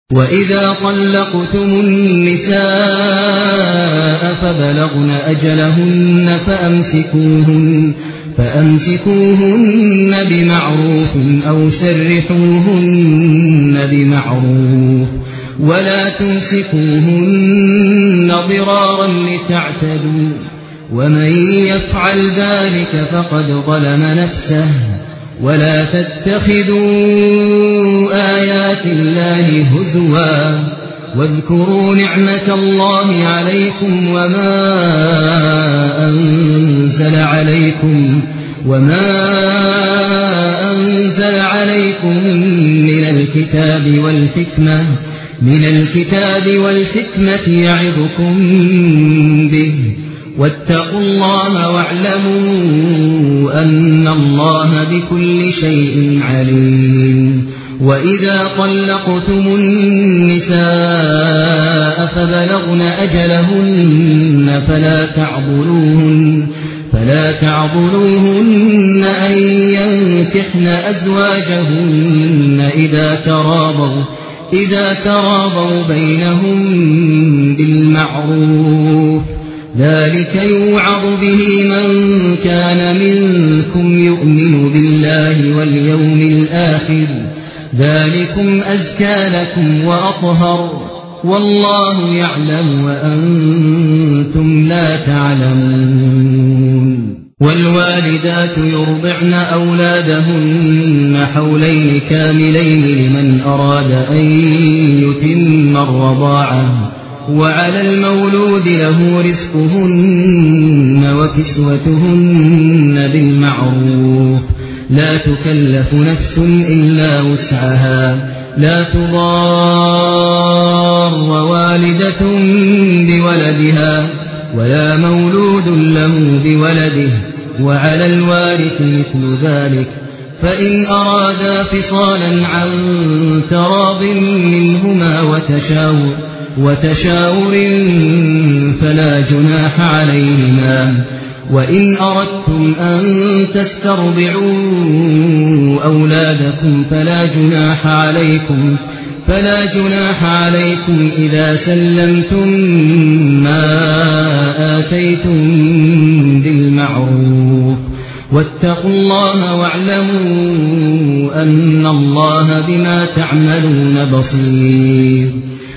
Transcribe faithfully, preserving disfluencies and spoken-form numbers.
وإذا طلقتم النساء فبلغن أجلهن فأمسكوهن, فأمسكوهن بمعروف أو سرحوهن بمعروف ولا تمسكوهن ضرارا لتعتدوا ومن يفعل ذلك فقد ظلم نفسه ولا تتخذوا آيات الله هزوا واذكروا نعمة الله عليكم وما أنزل عليكم وما أنزل عليكم من الكتاب والحكمة من الكتاب والحكمة يعظكم به واتقوا الله واعلموا أن الله بكل شيء عليم. وإذا طلقتم النساء فبلغن أجلهن فلا تعضلوهن فلا تعضلوهن أن ينكحن أزواجهن إذا تراضوا إذا تراضوا بينهم بالمعروف ذلك يوعظ به من كان منكم يؤمن بالله واليوم الآخر ذلكم أزكى لكم وأطهر والله يعلم وأنتم لا تعلمون. والوالدات يرضعن أولادهن حولين كاملين لمن أراد أن يتم الرضاعة وعلى المولود له رزقهن وكسوتهن بالمعروف لا تكلف نفس إلا وسعها لا تضار والدة بولدها ولا مولود له بولده وعلى الوارث مثل ذلك فإن أرادا فصالا عن تراض منهما وتشاور وتشاور فلا جناح عليهما. وإن أردتم أن تسترضعوا أولادكم فلا جناح عليكم فلا جناح عليكم إذا سلمتم ما آتيتم بالمعروف واتقوا الله واعلموا أن الله بما تعملون بصير.